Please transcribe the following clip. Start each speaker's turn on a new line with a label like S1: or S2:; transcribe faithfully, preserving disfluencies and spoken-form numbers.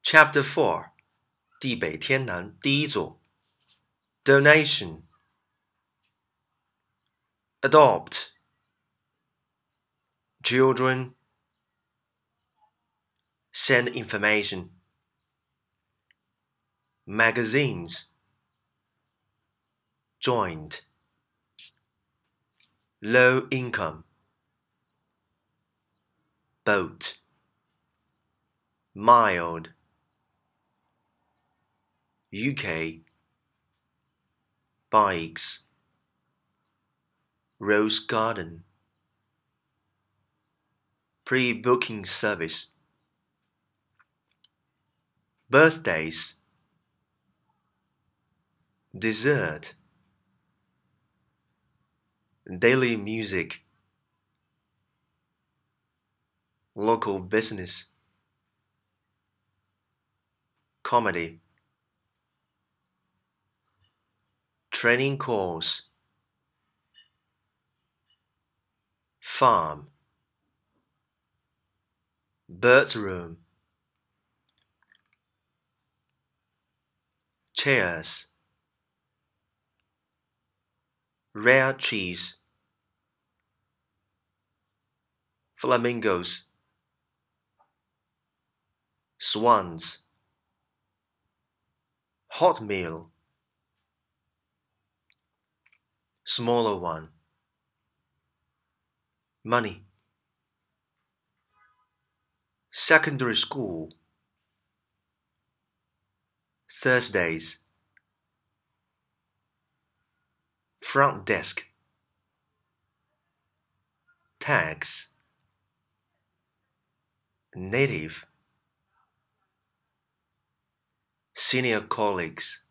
S1: Chapter four 地北天南第一座 Donation Adopt Children Send information Magazines Joint Low income Boat Mild U K Bikes Rose Garden Pre-booking service Birthdays Dessert Daily music Local business Comedy Training course Farm Birds room Chairs Rare cheese Flamingos Swans Hot meal Smaller one Money Secondary school Thursdays Front desk Tags Native Senior colleagues